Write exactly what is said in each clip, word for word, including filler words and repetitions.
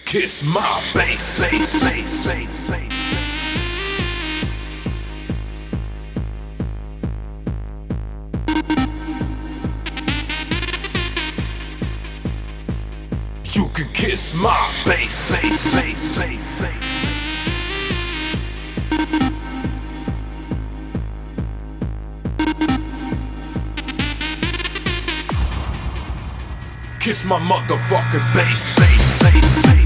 Kiss my bass, bass, bass, bass, bass. You can kiss my bass, bass, bass, bass, bass. Kiss my motherfucking bass, bass, bass, bass.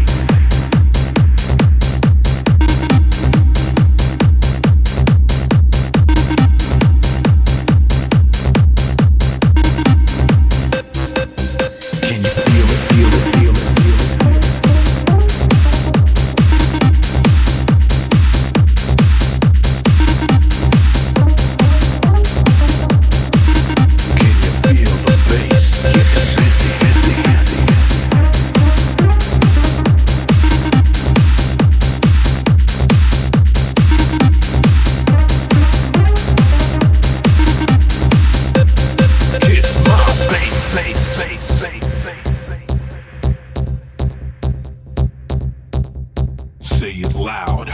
Say it loud.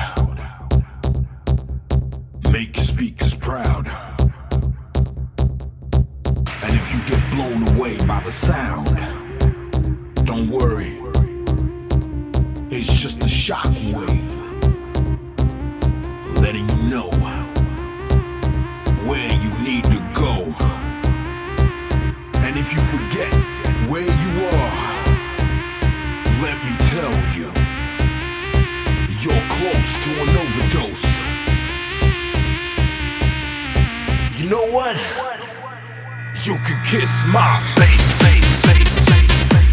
Make your speakers proud. And if you get blown away by the sound, don't worry, it's just a shock wave letting you know where you need to go. And if you forget where you are, let me tell you, you're close to an overdose. You know what? You can kiss my bass, bass, bass, bass.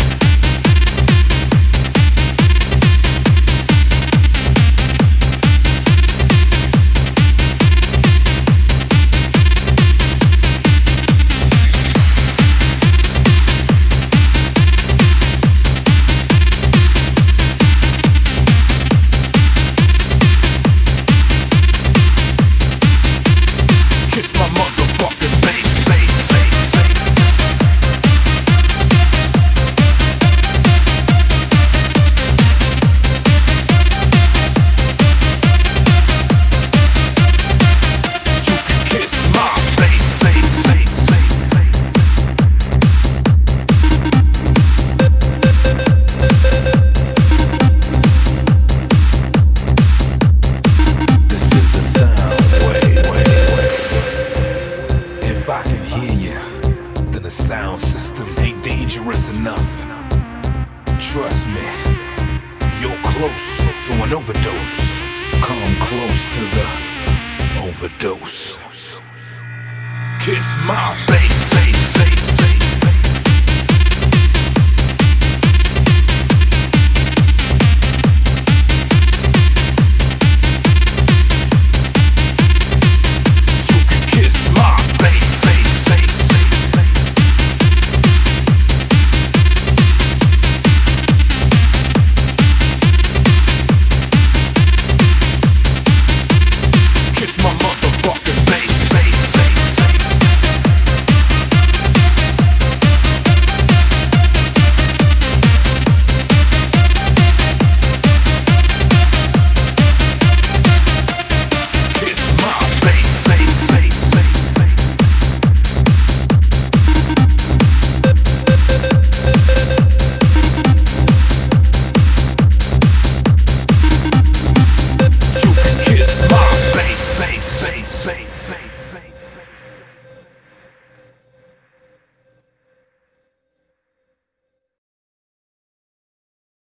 Sound system ain't dangerous enough. Trust me, you're close to an overdose. Come close to the overdose. Kiss my bass.